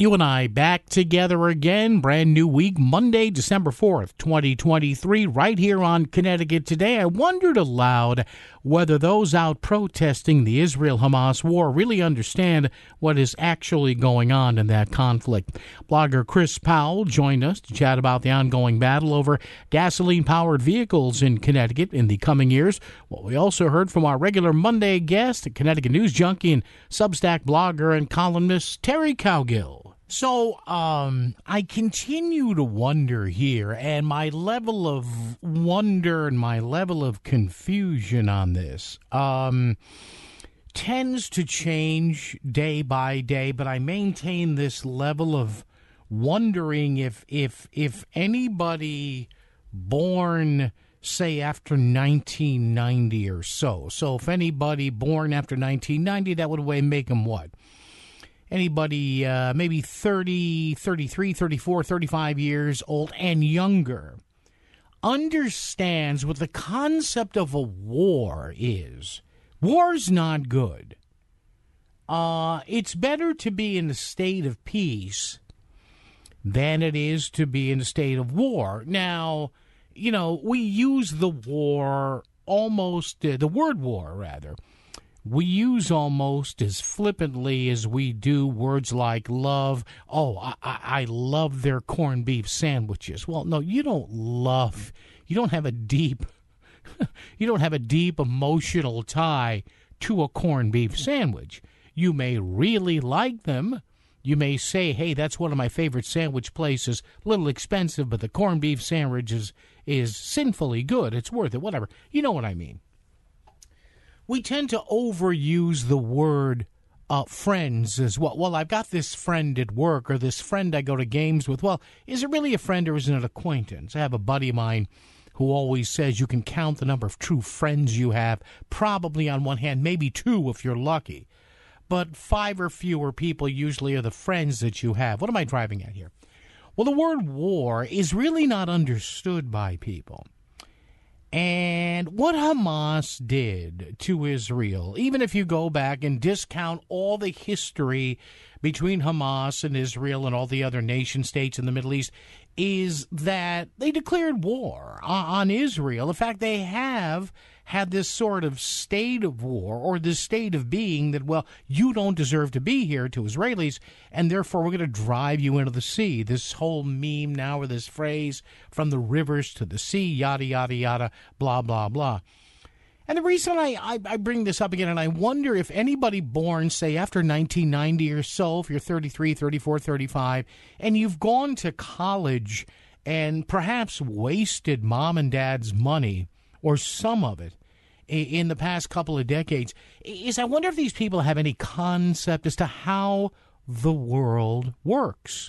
You and I back together again, brand new week, Monday, December 4th, 2023, right here on Connecticut Today. I wondered aloud whether those out protesting the Israel-Hamas war really understand what is actually going on in that conflict. Blogger Chris Powell joined us to chat about the ongoing battle over gasoline-powered vehicles in Connecticut in the coming years. Well, we also heard from our regular Monday guest, Connecticut news junkie and Substack blogger and columnist Terry Cowgill. So, I continue to wonder here, and my level of wonder and my level of confusion on this tends to change day by day, but I maintain this level of wondering if anybody born, say, after 1990 or so. So if anybody born after 1990, that would make them what? Anybody maybe 30, 33, 34, 35 years old and younger understands what the concept of a war is. War's not good. It's better to be in a state of peace than it is to be in a state of war. Now, you know, we use the war almost, the word war, rather. We use almost as flippantly as we do words like love. Oh, I love their corned beef sandwiches. Well, no, you don't love. You don't have a deep emotional tie to a corned beef sandwich. You may really like them. You may say, hey, that's one of my favorite sandwich places. A little expensive, but the corned beef sandwich is sinfully good. It's worth it, whatever. You know what I mean. We tend to overuse the word friends as well. Well, I've got this friend at work or this friend I go to games with. Well, is it really a friend or is it an acquaintance? I have a buddy of mine who always says you can count the number of true friends you have, probably on one hand, maybe two if you're lucky. But 5 or fewer people usually are the friends that you have. What am I driving at here? Well, the word war is really not understood by people. And what Hamas did to Israel, even if you go back and discount all the history between Hamas and Israel and all the other nation states in the Middle East, is that they declared war on Israel. In fact, they have had this sort of state of war or this state of being that, well, you don't deserve to be here to Israelis, and therefore we're going to drive you into the sea. This whole meme now or this phrase, from the rivers to the sea, yada, yada, yada, blah, blah, blah. And the reason I bring this up again, and I wonder if anybody born, say, after 1990 or so, if you're 33, 34, 35, and you've gone to college and perhaps wasted mom and dad's money, or some of it, in the past couple of decades, is I wonder if these people have any concept as to how the world works.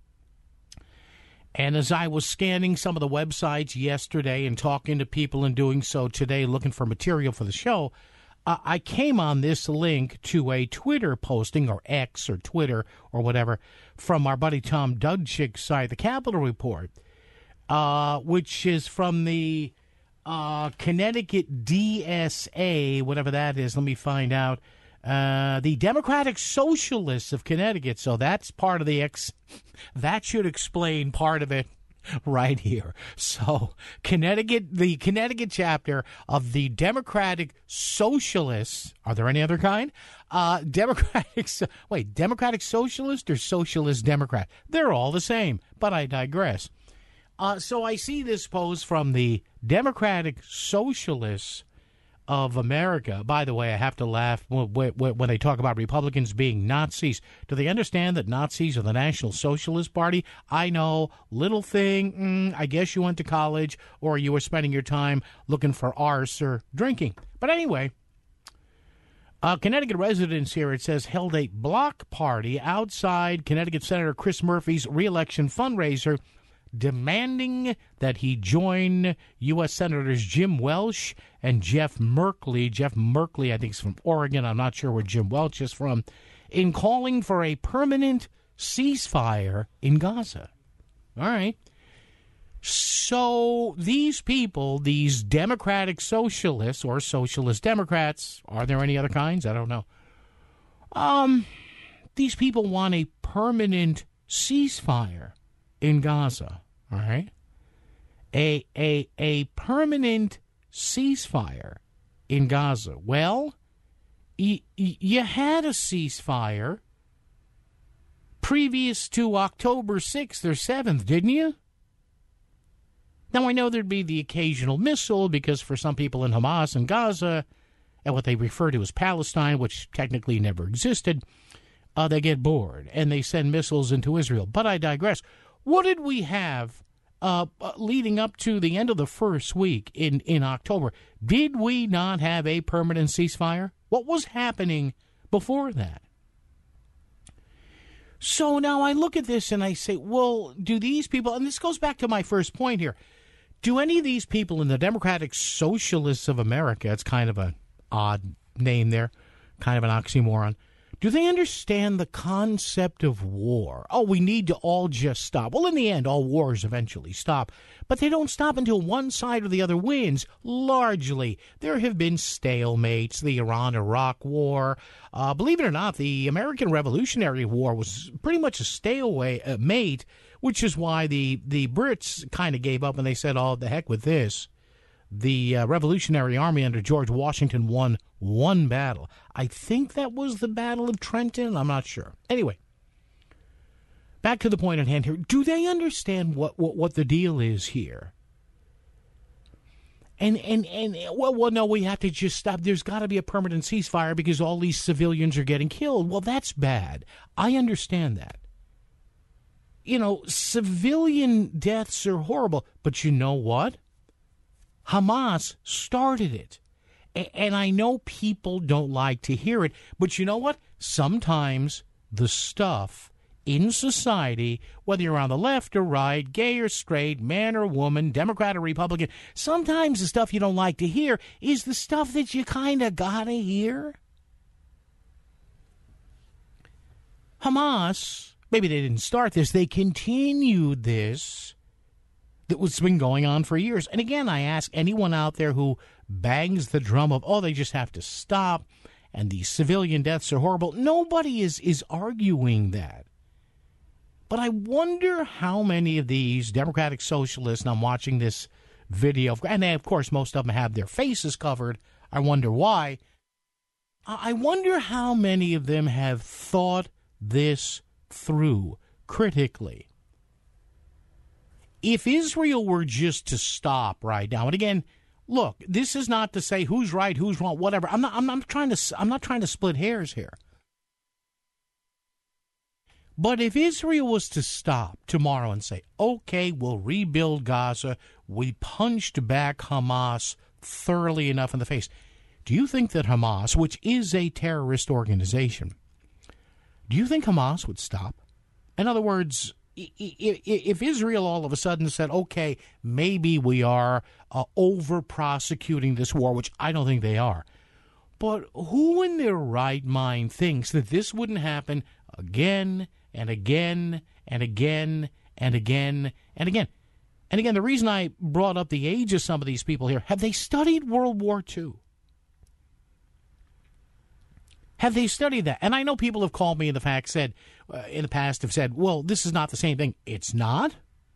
And as I was scanning some of the websites yesterday and talking to people and doing so today, looking for material for the show, I came on this link to a Twitter posting, or X or Twitter or whatever, from our buddy Tom Dudchik's site, The Capitol Report, which is from the Connecticut DSA, whatever that is. Let me find out. The Democratic Socialists of Connecticut. So that's part of the that should explain part of it right here. So the Connecticut chapter of the Democratic Socialists. Are there any other kind? Democratic Socialist or Socialist Democrat? They're all the same, but I digress. So I see this post from the Democratic Socialists of America. By the way, I have to laugh when they talk about Republicans being Nazis. Do they understand that Nazis are the National Socialist Party? I know, little thing, I guess you went to college or you were spending your time looking for arse or drinking. But anyway, Connecticut residents here, it says, held a block party outside Connecticut Senator Chris Murphy's re-election fundraiser, demanding that he join U.S. Senators Jim Welch and Jeff Merkley. Jeff Merkley, I think, is from Oregon. I'm not sure where Jim Welch is from, in calling for a permanent ceasefire in Gaza. All right. So these people, these Democratic Socialists or Socialist Democrats, are there any other kinds? I don't know. These people want a permanent ceasefire in Gaza, all right? A permanent ceasefire in Gaza. Well, you had a ceasefire previous to October 6th or 7th, didn't you? Now, I know there'd be the occasional missile because for some people in Hamas and Gaza, and what they refer to as Palestine, which technically never existed, they get bored and they send missiles into Israel. But I digress. What did we have leading up to the end of the first week in October? Did we not have a permanent ceasefire? What was happening before that? So now I look at this and I say, well, do these people, and this goes back to my first point here, do any of these people in the Democratic Socialists of America, it's kind of an odd name there, kind of an oxymoron, do they understand the concept of war? Oh, we need to all just stop. Well, in the end, all wars eventually stop. But they don't stop until one side or the other wins, largely. There have been stalemates, the Iran-Iraq War. Believe it or not, the American Revolutionary War was pretty much a stalemate, which is why the Brits kind of gave up and they said, oh, the heck with this. The Revolutionary Army under George Washington won one battle. I think that was the Battle of Trenton. I'm not sure. Anyway, back to the point at hand here. Do they understand what the deal is here? And well, no, we have to just stop. There's got to be a permanent ceasefire because all these civilians are getting killed. Well, that's bad. I understand that. You know, civilian deaths are horrible. But you know what? Hamas started it. And I know people don't like to hear it, but you know what? Sometimes the stuff in society, whether you're on the left or right, gay or straight, man or woman, Democrat or Republican, sometimes the stuff you don't like to hear is the stuff that you kind of gotta hear. Hamas, maybe they didn't start this, they continued this. That was been going on for years. And again, I ask anyone out there who bangs the drum of, oh, they just have to stop, and these civilian deaths are horrible. Nobody is arguing that. But I wonder how many of these Democratic Socialists, and I'm watching this video, and they, of course, most of them have their faces covered. I wonder why. I wonder how many of them have thought this through critically. If Israel were just to stop right now, and again, look, this is not to say who's right, who's wrong, whatever. I'm not trying to split hairs here. But if Israel was to stop tomorrow and say, okay, we'll rebuild Gaza, we punched back Hamas thoroughly enough in the face, do you think that Hamas, which is a terrorist organization, do you think Hamas would stop? In other words, if Israel all of a sudden said, okay, maybe we are over-prosecuting this war, which I don't think they are, but who in their right mind thinks that this wouldn't happen again and again and again and again and again? And again, the reason I brought up the age of some of these people here, have they studied World War II? Have they studied that? And I know people have called me in the past have said, well, this is not the same thing. It's not?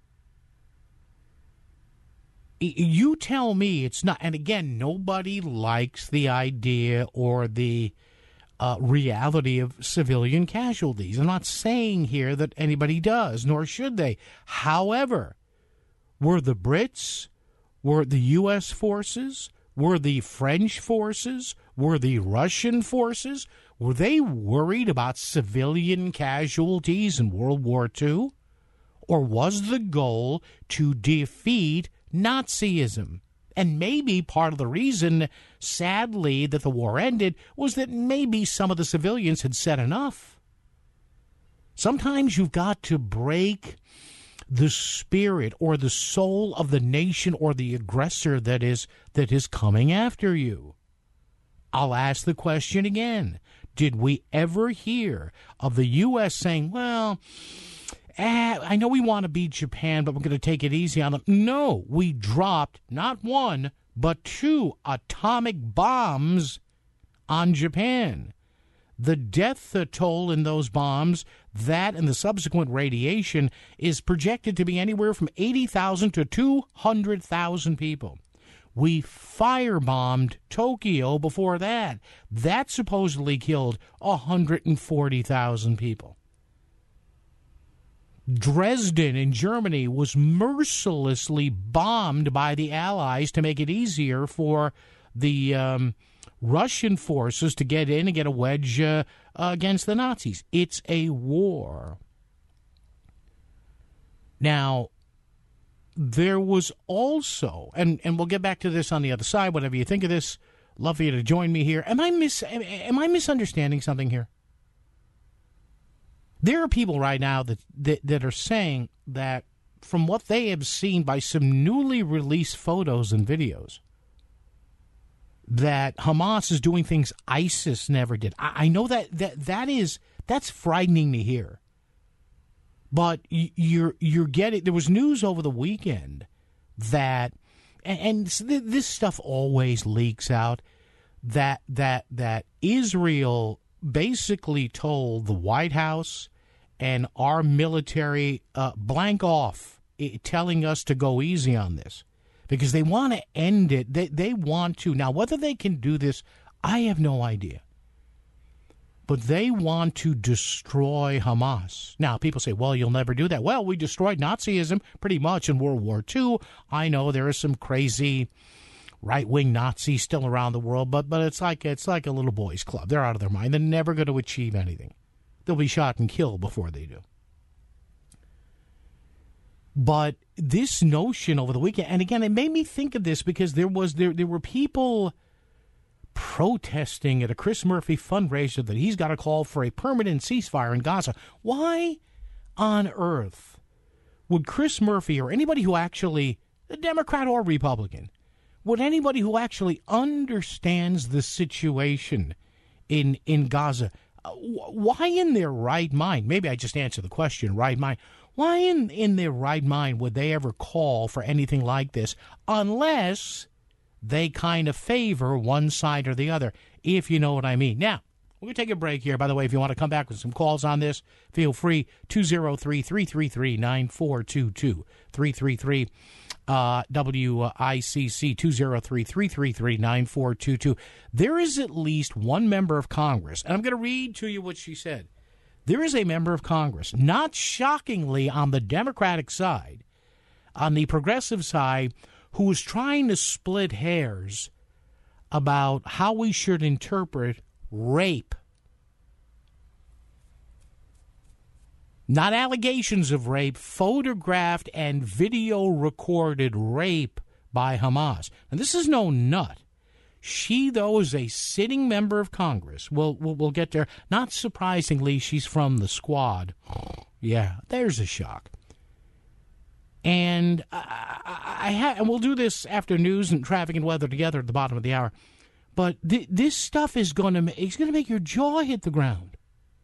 You tell me it's not. And again, nobody likes the idea or the reality of civilian casualties. I'm not saying here that anybody does, nor should they. However, were the Brits, were the U.S. forces, were the French forces, were the Russian forces, were they worried about civilian casualties in World War II? Or was the goal to defeat Nazism? And maybe part of the reason, sadly, that the war ended was that maybe some of the civilians had said enough. Sometimes you've got to break the spirit or the soul of the nation or the aggressor that is coming after you. I'll ask the question again. Did we ever hear of the U.S. saying, well, I know we want to beat Japan, but we're going to take it easy on them? No, we dropped not one, but 2 atomic bombs on Japan. The death toll in those bombs, that and the subsequent radiation, is projected to be anywhere from 80,000 to 200,000 people. We firebombed Tokyo before that. That supposedly killed 140,000 people. Dresden in Germany was mercilessly bombed by the Allies to make it easier for the Russian forces to get in and get a wedge against the Nazis. It's a war. Now, there was also, and we'll get back to this on the other side, whatever you think of this, love for you to join me here. Am I misunderstanding something here? There are people right now that are saying that from what they have seen by some newly released photos and videos, that Hamas is doing things ISIS never did. I know that's frightening to hear. But you're getting, there was news over the weekend that, and this stuff always leaks out, that Israel basically told the White House and our military blank off, telling us to go easy on this. Because they want to end it. They want to. Now, whether they can do this, I have no idea. But they want to destroy Hamas. Now, people say, well, you'll never do that. Well, we destroyed Nazism pretty much in World War II. I know there are some crazy right-wing Nazis still around the world, but it's like a little boys' club. They're out of their mind. They're never going to achieve anything. They'll be shot and killed before they do. But this notion over the weekend, and again, it made me think of this because there were people protesting at a Chris Murphy fundraiser that he's got to call for a permanent ceasefire in Gaza. Why on earth would Chris Murphy or anybody who actually, a Democrat or Republican, would anybody who actually understands the situation in Gaza, why in their right mind, maybe I just answer the question, right mind, why in their right mind would they ever call for anything like this unless they kind of favor one side or the other, if you know what I mean. Now, we're going to take a break here. By the way, if you want to come back with some calls on this, feel free, 203-333-9422, 333 WICC, 203-333-9422. There is at least one member of Congress, and I'm going to read to you what she said. There is a member of Congress, not shockingly on the Democratic side, on the progressive side, who is trying to split hairs about how we should interpret rape. Not allegations of rape, photographed and video recorded rape by Hamas. And this is no nut. She, though, is a sitting member of Congress. We'll get there. Not surprisingly, she's from the squad. Yeah, there's a shock. And and we'll do this after news and traffic and weather together at the bottom of the hour. But this stuff is going to make your jaw hit the ground.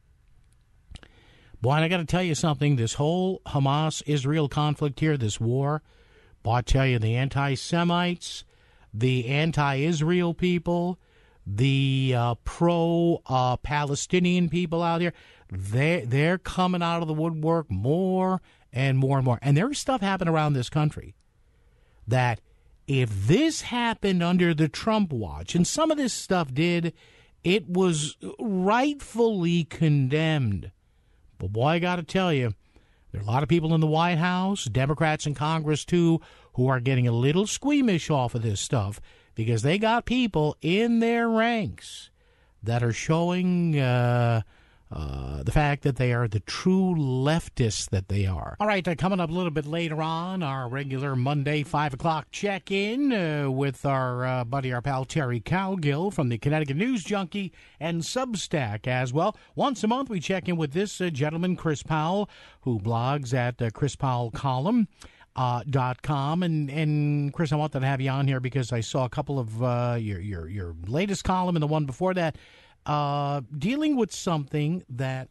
Boy, and I got to tell you something. This whole Hamas-Israel conflict here, this war, boy, I tell you, the anti-Semites, the anti-Israel people, the pro-Palestinian people out here, they're coming out of the woodwork more and more and more. And there's stuff happening around this country that if this happened under the Trump watch, and some of this stuff did, it was rightfully condemned. But boy, I got to tell you, there are a lot of people in the White House, Democrats in Congress too, who are getting a little squeamish off of this stuff because they got people in their ranks that are showing the fact that they are the true leftists that they are. All right, coming up a little bit later on, our regular Monday 5 o'clock check-in with our buddy, our pal Terry Cowgill from the Connecticut News Junkie and Substack as well. Once a month, we check in with this gentleman, Chris Powell, who blogs at ChrisPowellColumn.com. And Chris, I wanted to have you on here because I saw a couple of your latest column and the one before that, dealing with something that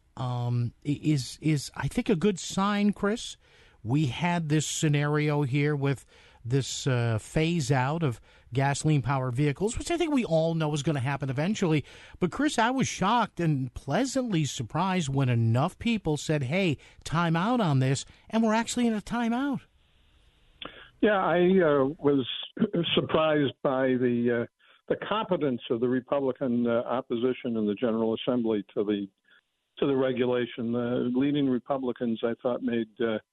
is I think a good sign, Chris. We had this scenario here with this phase out of gasoline-powered vehicles, which I think we all know is going to happen eventually. But, Chris, I was shocked and pleasantly surprised when enough people said, hey, time out on this, and we're actually in a timeout. Yeah, I was surprised by the competence of the Republican opposition in the General Assembly to the regulation. The leading Republicans, I thought, made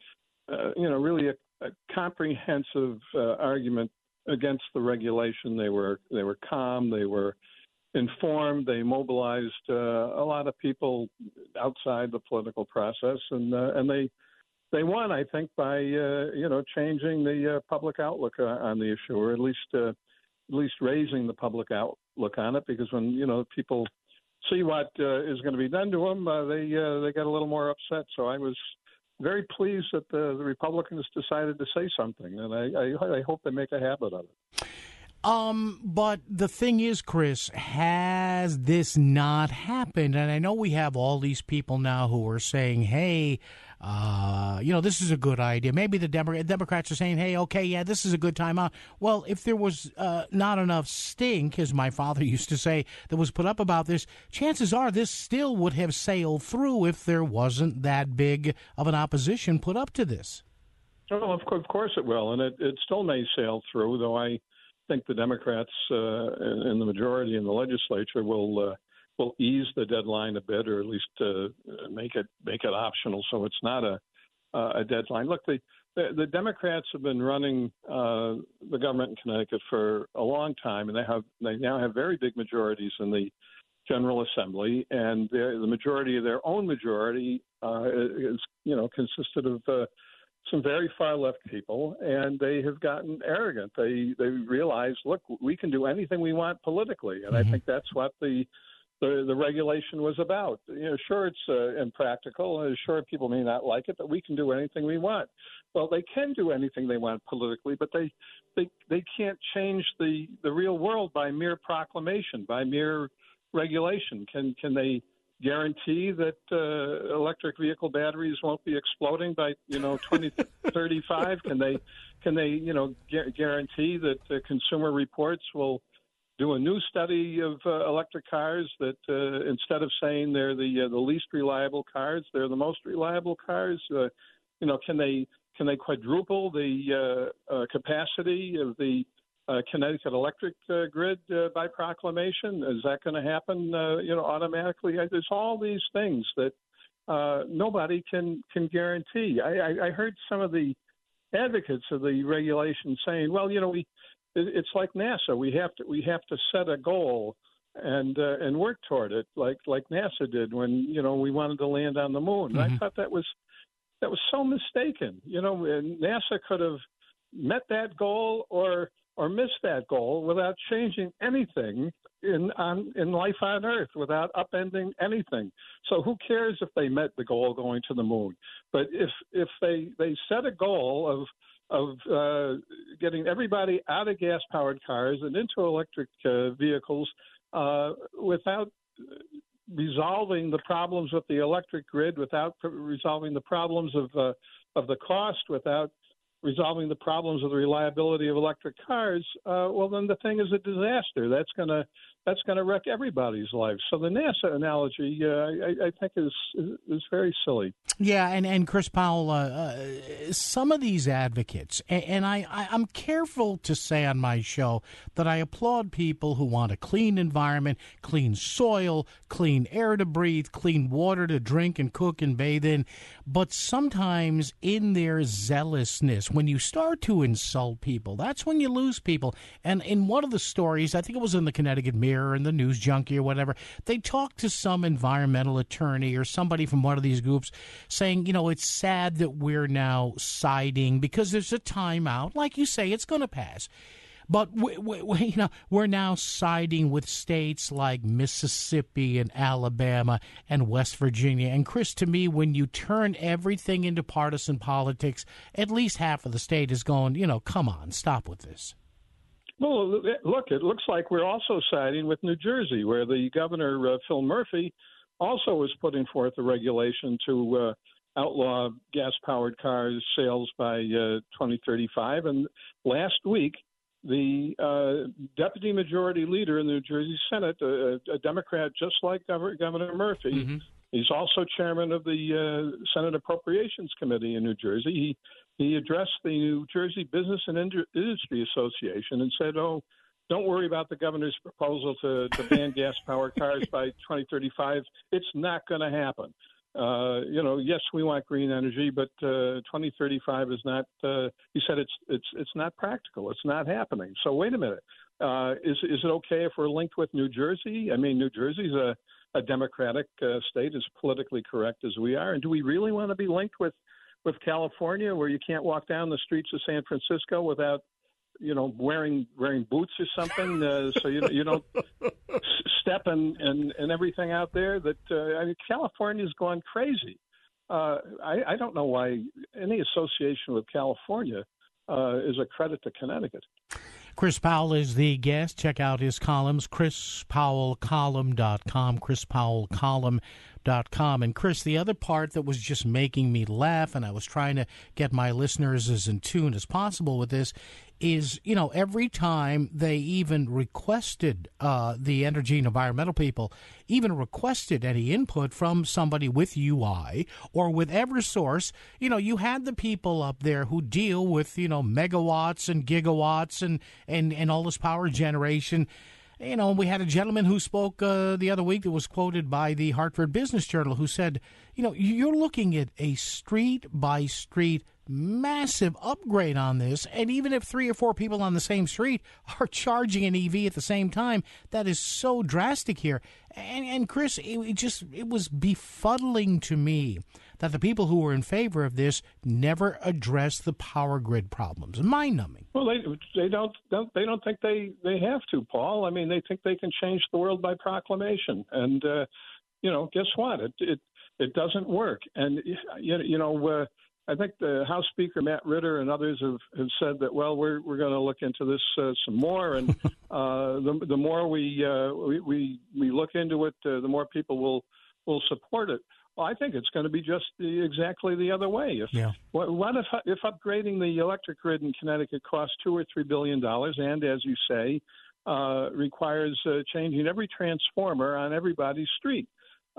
really a comprehensive argument against the regulation. They were calm. They were informed. They mobilized a lot of people outside the political process, and they won, I think, by changing the public outlook on the issue, or at least raising the public outlook on it. Because when people see what is going to be done to them, they get a little more upset. So I was very pleased that the Republicans decided to say something, and I hope they make a habit of it. But the thing is, Chris, has this not happened? And I know we have all these people now who are saying, hey, this is a good idea. Maybe the Democrats are saying, hey, okay, yeah, this is a good time out. Well, if there was not enough stink, as my father used to say, that was put up about this, chances are this still would have sailed through if there wasn't that big of an opposition put up to this. Well, of course it will, and it still may sail through, though I think the Democrats in the majority in the legislature will ease the deadline a bit, or at least make it optional, so it's not a deadline. Look, the Democrats have been running the government in Connecticut for a long time, and they now have very big majorities in the General Assembly, and the majority of their own majority is consisted of some very far left people, and they have gotten arrogant. They realize, look, we can do anything we want politically, and I think that's what the regulation was about. Sure, it's impractical. Sure, people may not like it, but we can do anything we want. Well, they can do anything they want politically, but they can't change the real world by mere proclamation, by mere regulation. Can they guarantee that electric vehicle batteries won't be exploding by 2035? Can they guarantee that Consumer Reports will do a new study of electric cars that instead of saying they're the least reliable cars, they're the most reliable cars? Can they quadruple the capacity of the Connecticut electric grid by proclamation? Is that going to happen automatically? There's all these things that nobody can guarantee. I heard some of the advocates of the regulation saying, well, it's like NASA. We have to set a goal and work toward it, like NASA did when we wanted to land on the moon. Mm-hmm. I thought that was so mistaken. And NASA could have met that goal or missed that goal without changing anything in life on Earth, without upending anything. So who cares if they met the goal going to the moon? But if they set a goal of getting everybody out of gas-powered cars and into electric vehicles without resolving the problems with the electric grid, without resolving the problems of the cost, without resolving the problems of the reliability of electric cars, well, then the thing is a disaster. That's gonna wreck everybody's life. So the NASA analogy, I think, is very silly. Yeah, and Chris Powell, some of these advocates, and I'm careful to say on my show that I applaud people who want a clean environment, clean soil, clean air to breathe, clean water to drink and cook and bathe in. But sometimes in their zealousness, when you start to insult people, that's when you lose people. And in one of the stories, I think it was in the Connecticut Mirror and the News Junkie or whatever, they talked to some environmental attorney or somebody from one of these groups saying, it's sad that we're now siding because there's a timeout. Like you say, it's going to pass. But we're now siding with states like Mississippi and Alabama and West Virginia. And Chris, to me, when you turn everything into partisan politics, at least half of the state is going, come on, stop with this. Well, look, it looks like we're also siding with New Jersey, where the governor, Phil Murphy, also was putting forth a regulation to outlaw gas-powered cars sales by 2035. And last week, the deputy majority leader in the New Jersey Senate, a Democrat just like Governor Murphy, Mm-hmm. he's also chairman of the Senate Appropriations Committee in New Jersey. He addressed the New Jersey Business and Industry Association and said, "Oh, don't worry about the governor's proposal to ban gas-powered cars by 2035. It's not going to happen. Yes, we want green energy, but 2035 is not." He said it's not practical. It's not happening. So wait a minute. Is it okay if we're linked with New Jersey? I mean, New Jersey's a democratic state, as politically correct as we are, and do we really want to be linked with California, where you can't walk down the streets of San Francisco without wearing boots or something, so you don't step and everything out there? That I mean, California's gone crazy. I don't know why any association with California is a credit to Connecticut. Chris Powell is the guest. Check out his columns, chrispowellcolumn.com, chrispowellcolumn.com. And Chris, the other part that was just making me laugh, and I was trying to get my listeners as in tune as possible with this, is, every time they even requested, the energy and environmental people even requested any input from somebody with UI or with Eversource, you had the people up there who deal with, megawatts and gigawatts and all this power generation. We had a gentleman who spoke the other week that was quoted by the Hartford Business Journal who said, you're looking at a street-by-street massive upgrade on this, and even if 3 or 4 people on the same street are charging an EV at the same time, that is so drastic here. And Chris, it was befuddling to me that the people who were in favor of this never addressed the power grid problems. Mind-numbing. Well, they don't think they have to, Paul. I mean, they think they can change the world by proclamation, and guess what? It doesn't work. And I think the House Speaker Matt Ritter and others have said that, well, we're going to look into this some more, and the more we look into it, the more people will support it. Well, I think it's going to be just exactly the other way. What if upgrading the electric grid in Connecticut costs $2 or $3 billion, and as you say, requires changing every transformer on everybody's street?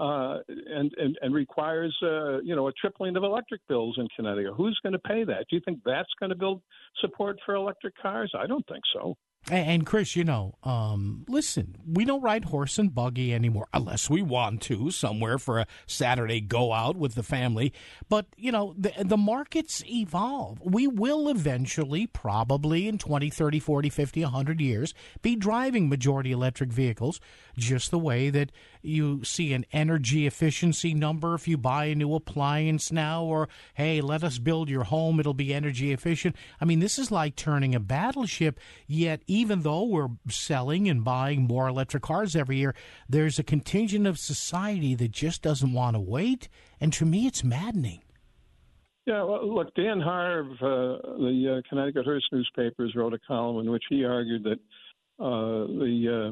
And requires a tripling of electric bills in Connecticut. Who's going to pay that? Do you think that's going to build support for electric cars? I don't think so. And Chris, listen, we don't ride horse and buggy anymore unless we want to somewhere for a Saturday go out with the family. But, the markets evolve. We will eventually, probably in 20, 30, 40, 50, 100 years, be driving majority electric vehicles, just the way that you see an energy efficiency number if you buy a new appliance now, or, hey, let us build your home, it'll be energy efficient. I mean, this is like turning a battleship, yet even though we're selling and buying more electric cars every year, there's a contingent of society that just doesn't want to wait. And to me, it's maddening. Yeah, well, look, Dan Harv, the Connecticut Hearst newspapers, wrote a column in which he argued that the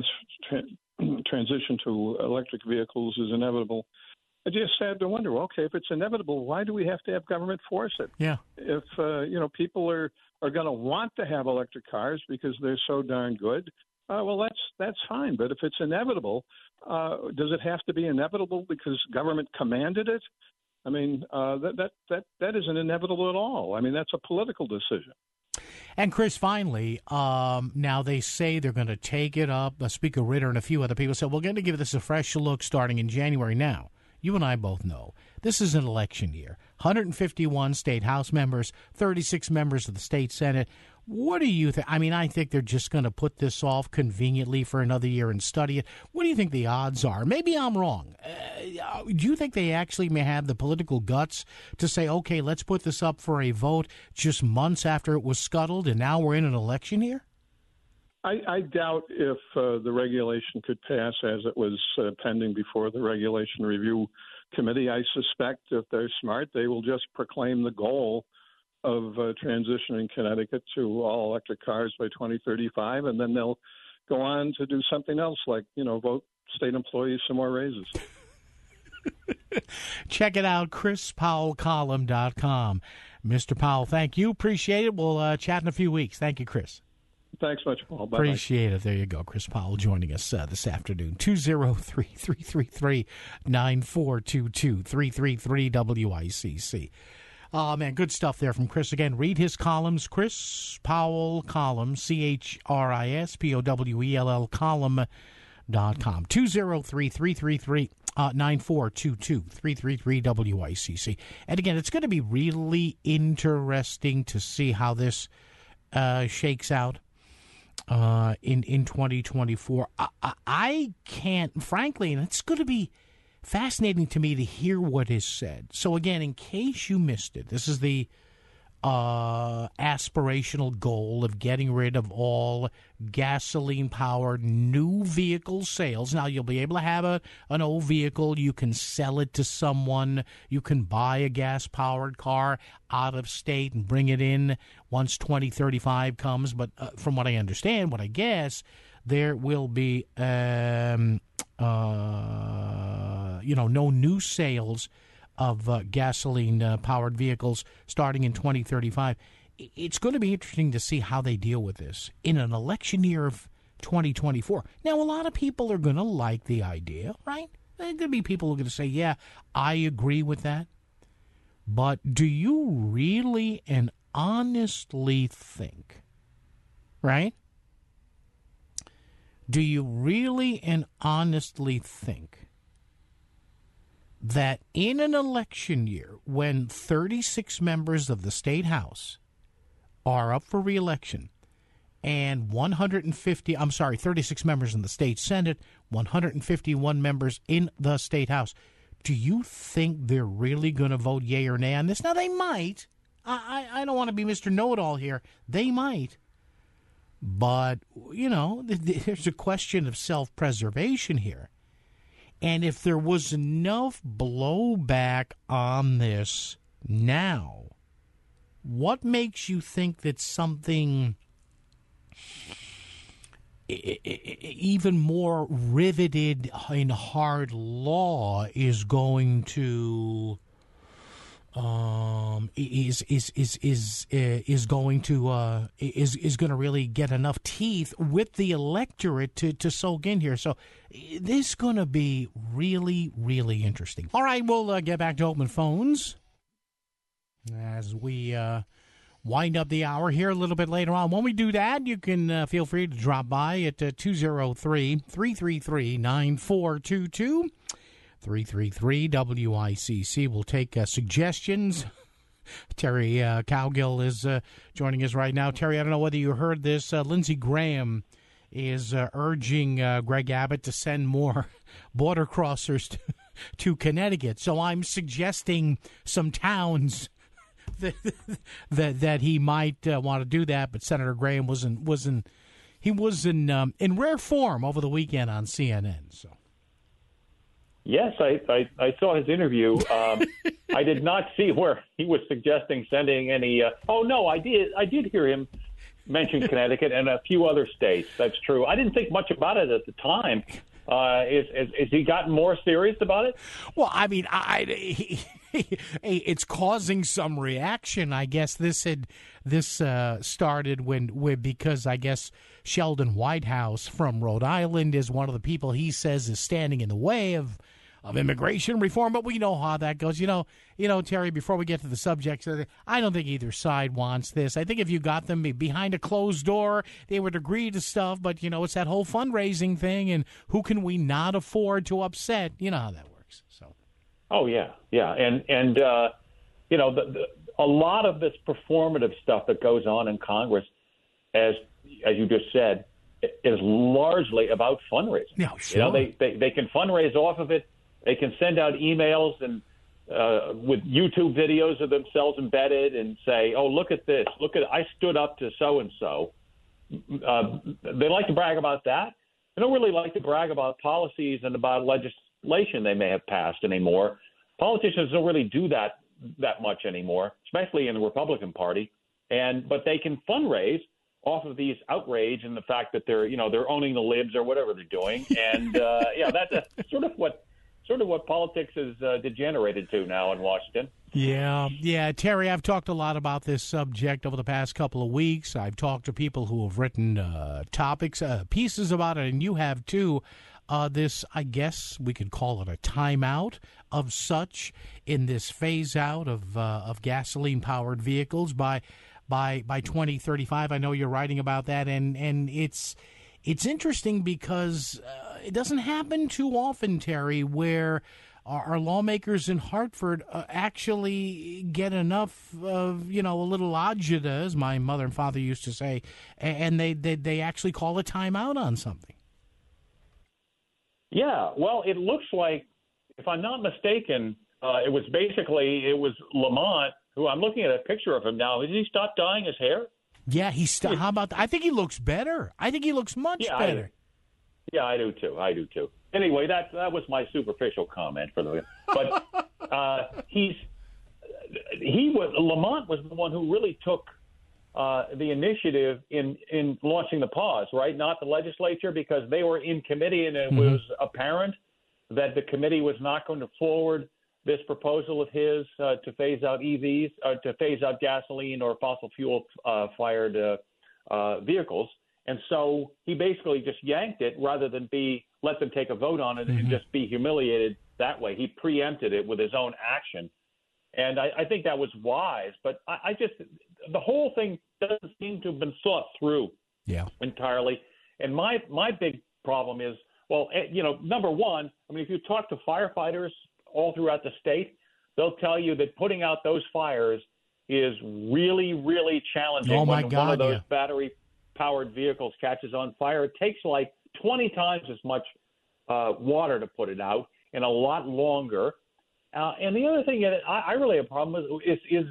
transition to electric vehicles is inevitable. I just had to wonder, well, okay, if it's inevitable, why do we have to have government force it? Yeah. If, people are going to want to have electric cars because they're so darn good, well, that's fine. But if it's inevitable, does it have to be inevitable because government commanded it? I mean, that isn't inevitable at all. I mean, that's a political decision. And Chris, finally, now they say they're going to take it up. Speaker Ritter and a few other people said, we're going to give this a fresh look starting in January. Now, you and I both know this is an election year. 151 state House members, 36 members of the state Senate. What do you think? I mean, I think they're just going to put this off conveniently for another year and study it. What do you think the odds are? Maybe I'm wrong. Do you think they actually may have the political guts to say, okay, let's put this up for a vote just months after it was scuttled, and now we're in an election year? I doubt if the regulation could pass as it was pending before the Regulation Review Committee. I suspect if they're smart, they will just proclaim the goal of transitioning Connecticut to all electric cars by 2035, and then they'll go on to do something else, like, vote state employees some more raises. Check it out, ChrisPowellColumn.com. Mr. Powell, thank you. Appreciate it. We'll chat in a few weeks. Thank you, Chris. Thanks much, Paul. Bye-bye. Appreciate it. There you go. Chris Powell joining us this afternoon. 203-333-9422, 333-WICC. Oh, man, good stuff there from Chris. Again, read his columns. Chris Powell Column, ChrisPowell column.com. 203-333-9422, 333-WICC. And again, it's going to be really interesting to see how this shakes out in 2024. I can't, frankly, and it's going to be fascinating to me to hear what is said. So again, in case you missed it, this is the aspirational goal of getting rid of all gasoline-powered new vehicle sales. Now, you'll be able to have an old vehicle. You can sell it to someone. You can buy a gas-powered car out of state and bring it in once 2035 comes. But from what I understand, what I guess, there will be no new sales of gasoline-powered vehicles starting in 2035. It's going to be interesting to see how they deal with this in an election year of 2024. Now, a lot of people are going to like the idea, right? There are going to be people who are going to say, yeah, I agree with that. But do you really and honestly think, right? Do you really and honestly think that in an election year when 36 members of the state house are up for re-election and 36 members in the state senate, 151 members in the state house, do you think they're really going to vote yea or nay on this? Now, they might. I don't want to be Mr. Know-It-All here. They might. But, there's a question of self-preservation here. And if there was enough blowback on this now, what makes you think that something even more riveted in hard law is going to is going to really get enough teeth with the electorate to soak in here? So this is going to be really, really interesting. All right, we'll get back to open phones as we wind up the hour here a little bit later on. When we do that, you can feel free to drop by at 203-333-9422. 333-WICC. We'll take suggestions. Terry Cowgill is joining us right now. Terry, I don't know whether you heard this. Lindsey Graham is urging Greg Abbott to send more border crossers to Connecticut. So I'm suggesting some towns that he might want to do that. But Senator Graham was in rare form over the weekend on CNN. So. Yes, I saw his interview. I did not see where he was suggesting sending any. I did hear him mention Connecticut and a few other states. That's true. I didn't think much about it at the time. Is he gotten more serious about it? Well, I mean, it's causing some reaction. I guess this started because I guess Sheldon Whitehouse from Rhode Island is one of the people he says is standing in the way of immigration reform, but we know how that goes. Terry, before we get to the subject, I don't think either side wants this. I think if you got them behind a closed door, they would agree to stuff, but, it's that whole fundraising thing, and who can we not afford to upset? You know how that works. So. Oh, yeah. And a lot of this performative stuff that goes on in Congress, as you just said, is largely about fundraising. Yeah, sure. They can fundraise off of it. They can send out emails and with YouTube videos of themselves embedded and say, "Oh, look at this! I stood up to so and so." They like to brag about that. They don't really like to brag about policies and about legislation they may have passed anymore. Politicians don't really do that much anymore, especially in the Republican Party. But they can fundraise off of these outrage and the fact that they're owning the libs or whatever they're doing. And that's sort of what sort of what politics has degenerated to now in Washington. Yeah, Terry, I've talked a lot about this subject over the past couple of weeks. I've talked to people who have written pieces about it, and you have too. This, I guess we could call it a timeout of such in this phase out of gasoline-powered vehicles by 2035. I know you're writing about that, and it's interesting because it doesn't happen too often, Terry, where our lawmakers in Hartford actually get enough of, a little agita, as my mother and father used to say, and they actually call a timeout on something. Yeah, well, it looks like, if I'm not mistaken, it was Lamont, who I'm looking at a picture of him now. Has he stopped dyeing his hair? Yeah, how about that? I think he looks better. I think he looks much better. I do too. Anyway, that was my superficial comment for the. But Lamont was the one who really took the initiative in launching the pause, right? Not the legislature, because they were in committee, and it was apparent that the committee was not going to forward this proposal of his to phase out EVs, to phase out gasoline or fossil fuel fired vehicles. And so he basically just yanked it rather than let them take a vote on it and just be humiliated that way. He preempted it with his own action. And I think that was wise. But the whole thing doesn't seem to have been thought through entirely. And my big problem is, number one, if you talk to firefighters all throughout the state, they'll tell you that putting out those fires is really, really challenging. Oh, my God, one of those battery-powered vehicles catches on fire, it takes like 20 times as much water to put it out and a lot longer. And the other thing that I really have a problem with is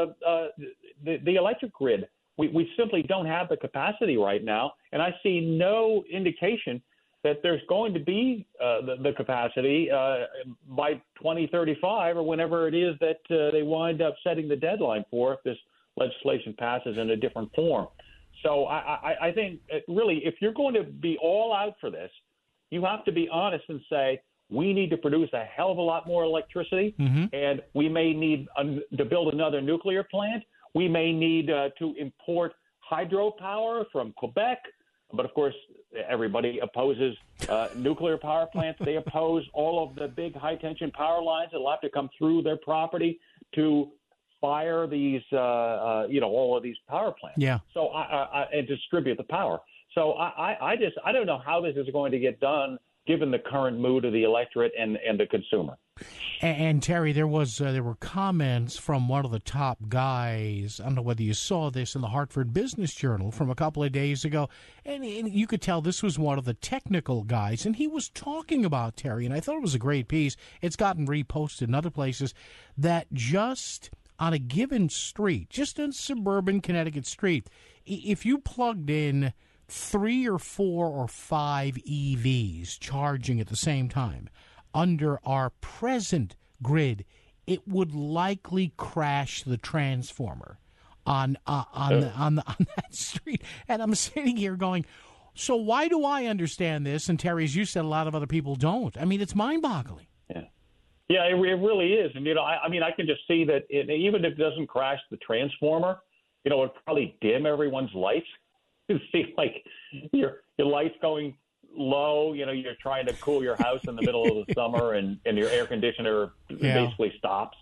the electric grid. We simply don't have the capacity right now, and I see no indication that there's going to be the capacity by 2035 or whenever it is that they wind up setting the deadline for if this legislation passes in a different form. So I think really, if you're going to be all out for this, you have to be honest and say, we need to produce a hell of a lot more electricity, and we may need to build another nuclear plant. We may need to import hydropower from Quebec. But, of course, everybody opposes nuclear power plants. They oppose all of the big high-tension power lines that will have to come through their property to fire these, all of these power plants. Yeah. So and distribute the power. So I don't know how this is going to get done, given the current mood of the electorate and the consumer. And Terry, there were comments from one of the top guys. I don't know whether you saw this in the Hartford Business Journal from a couple of days ago, and you could tell this was one of the technical guys, and he was talking about, Terry, and I thought it was a great piece. It's gotten reposted in other places, that just on a given street, just a suburban Connecticut street, if you plugged in 3 or 4 or 5 EVs charging at the same time under our present grid, it would likely crash the transformer on that street. And I'm sitting here going, so why do I understand this? And Terry, as you said, a lot of other people don't. I mean, it's mind-boggling. Yeah, it really is. And I can just see that even if it doesn't crash the transformer, it would probably dim everyone's lights. You see, like your lights going low, you're trying to cool your house in the middle of the summer and your air conditioner basically stops.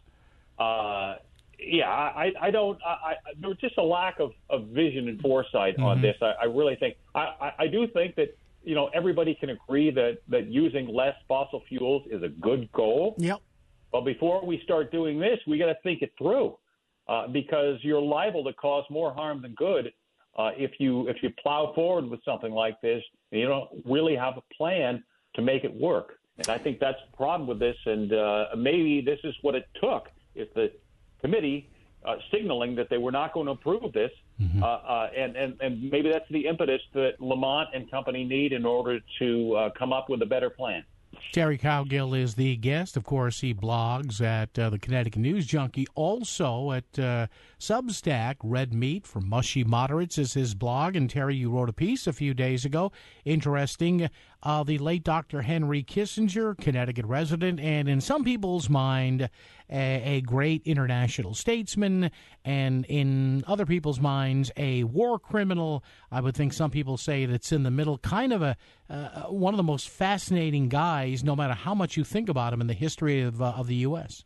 There's just a lack of vision and foresight on this. I really think, I do think that, everybody can agree that using less fossil fuels is a good goal. Yep. But before we start doing this, we got to think it through because you're liable to cause more harm than good. If you plow forward with something like this, and you don't really have a plan to make it work. And I think that's the problem with this. And maybe this is what it took, is the committee signaling that they were not going to approve this. And maybe that's the impetus that Lamont and company need in order to come up with a better plan. Terry Cowgill is the guest. Of course, he blogs at the Connecticut News Junkie. Also at Substack, Red Meat for Mushy Moderates is his blog. And Terry, you wrote a piece a few days ago, interesting, the late Dr. Henry Kissinger, Connecticut resident, and in some people's mind, a great international statesman, and in other people's minds, a war criminal. I would think some people say that's in the middle, kind of one of the most fascinating guys, no matter how much you think about him in the history of the U.S.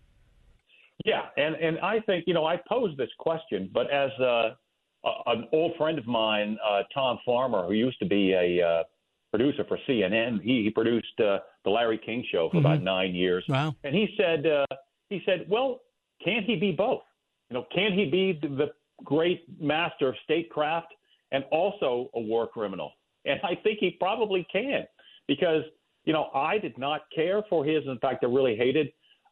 Yeah, and I think, I posed this question, but as an old friend of mine, Tom Farmer, who used to be a producer for CNN, he produced the Larry King Show for about 9 years. Wow. And he said, well, can't he be both? Can he be the great master of statecraft and also a war criminal? And I think he probably can, because, I did not care for his. In fact, I really hated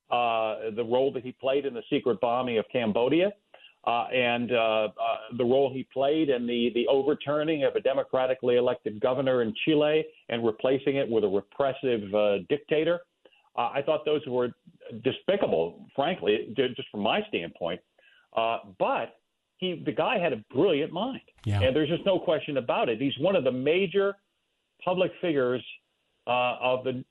the role that he played in the secret bombing of Cambodia, and the role he played in the overturning of a democratically elected governor in Chile and replacing it with a repressive dictator. I thought those were despicable, frankly, just from my standpoint. But the guy had a brilliant mind, and there's just no question about it. He's one of the major public figures of the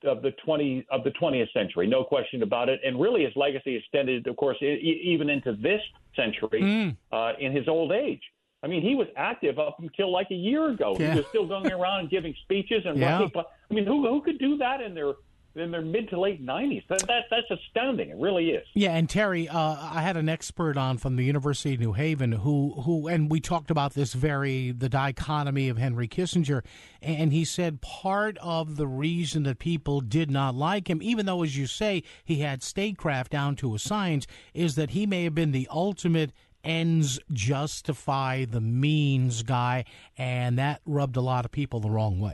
20th century, no question about it. And really, his legacy extended, of course, even into this century in his old age. I mean, he was active up until like a year ago. Yeah. He was still going around and giving speeches and writing. I mean, who could do that in their mid to late 90s? That's astounding. It really is. Yeah, and Terry, I had an expert on from the University of New Haven who and we talked about the dichotomy of Henry Kissinger, and he said part of the reason that people did not like him, even though, as you say, he had statecraft down to a science, is that he may have been the ultimate ends justify the means guy, and that rubbed a lot of people the wrong way.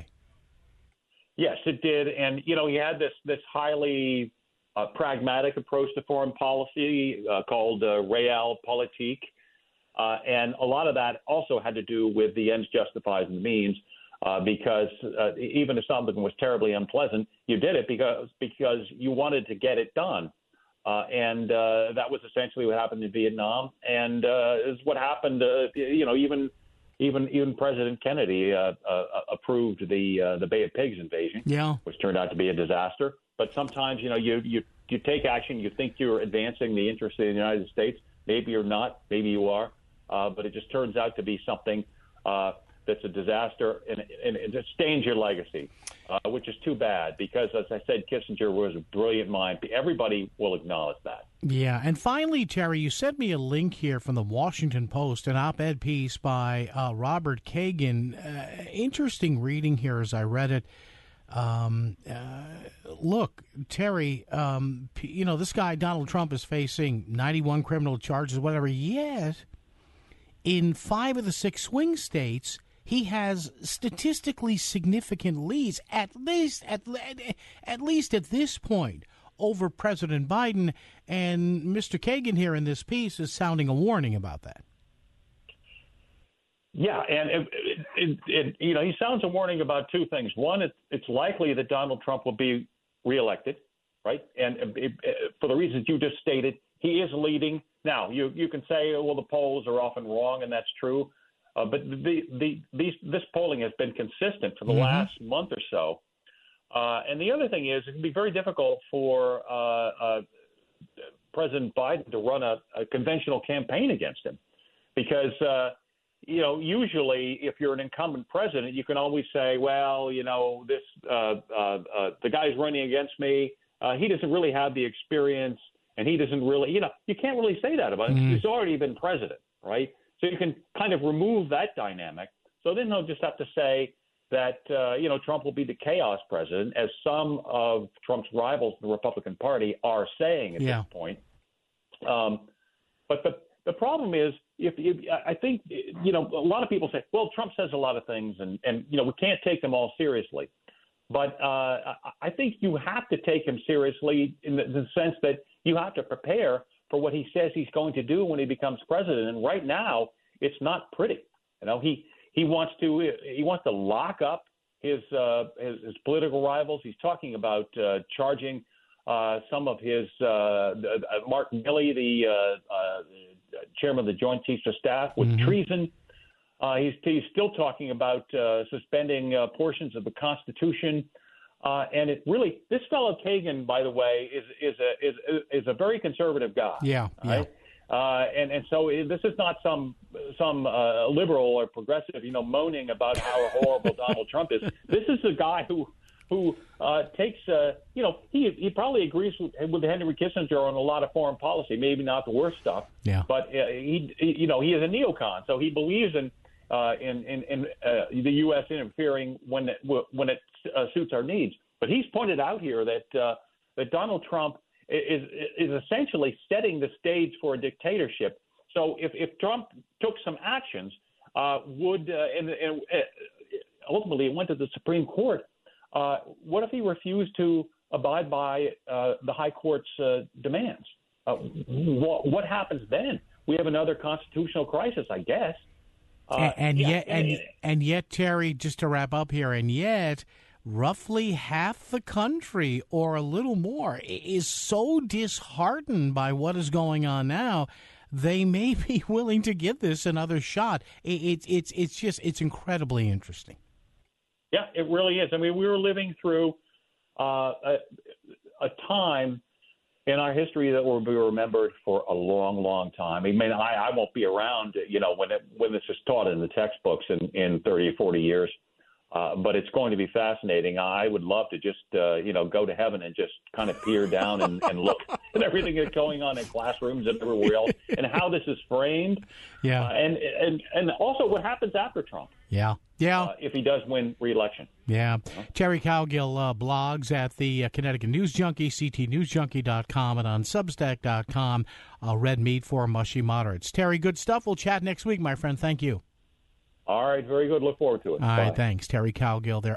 Yes, it did. And, he had this highly pragmatic approach to foreign policy called realpolitik. And a lot of that also had to do with the ends justifies the means, because even if something was terribly unpleasant, you did it because you wanted to get it done. And that was essentially what happened in Vietnam, and is what happened. Even President Kennedy approved the Bay of Pigs invasion, which turned out to be a disaster. But sometimes, you take action. You think you're advancing the interests of the United States. Maybe you're not. Maybe you are. But it just turns out to be something that's a disaster, and it stains your legacy, which is too bad, because, as I said, Kissinger was a brilliant mind. Everybody will acknowledge that. Yeah, and finally, Terry, you sent me a link here from the Washington Post, an op-ed piece by Robert Kagan. Interesting reading here as I read it. Look, Terry, this guy, Donald Trump, is facing 91 criminal charges, whatever, yet in 5 of the 6 swing states, he has statistically significant leads, at least at this point, over President Biden. And Mr. Kagan here in this piece is sounding a warning about that. Yeah, and he sounds a warning about 2 things. One, it's likely that Donald Trump will be reelected, right? And for the reasons you just stated, he is leading. Now, you can say, well, the polls are often wrong, and that's true. But this polling has been consistent for the last month or so. And the other thing is, it can be very difficult for President Biden to run a conventional campaign against him, because usually if you're an incumbent president, you can always say, well, the guy's running against me. He doesn't really have the experience, and he doesn't really, you can't really say that about him. He's already been president, right? So you can kind of remove that dynamic. So then they'll just have to say that, Trump will be the chaos president, as some of Trump's rivals in the Republican Party are saying at this point. But the problem is, I think, a lot of people say, well, Trump says a lot of things, and we can't take them all seriously. But I think you have to take him seriously in the sense that you have to prepare for what he says he's going to do when he becomes president. And right now, it's not pretty. He wants to lock up his political rivals. He's talking about charging some of his Mark Milley, the chairman of the Joint Chiefs of Staff, with treason. He's still talking about suspending portions of the Constitution. And it really, this fellow Kagan, by the way, is a very conservative guy. Yeah. Right? And so this is not some liberal or progressive, moaning about how horrible Donald Trump is. This is a guy who takes, he probably agrees with Henry Kissinger on a lot of foreign policy, maybe not the worst stuff. Yeah. But he is a neocon, so he believes in the U.S. interfering when it suits our needs. But he's pointed out here that Donald Trump is essentially setting the stage for a dictatorship. So if Trump took some actions, and ultimately it went to the Supreme Court, what if he refused to abide by the High Court's demands? What happens then? We have another constitutional crisis, I guess. And yet, Terry, just to wrap up here, and yet roughly half the country or a little more is so disheartened by what is going on now, they may be willing to give this another shot. It's incredibly interesting. Yeah, it really is. I mean, we were living through a time in our history that will be remembered for a long, long time. I mean, I won't be around, when this is taught in the textbooks in 30 or 40 years. But it's going to be fascinating. I would love to just, go to heaven and just kind of peer down and look at everything that's going on in classrooms and everywhere else and how this is framed. Yeah. And also what happens after Trump. Yeah. If he does win re-election. Yeah. Terry Cowgill blogs at the Connecticut News Junkie, ctnewsjunkie.com, and on substack.com, Red Meat for Mushy Moderates. Terry, good stuff. We'll chat next week, my friend. Thank you. All right. Very good. Look forward to it. All right. Thanks. Terry Cowgill there.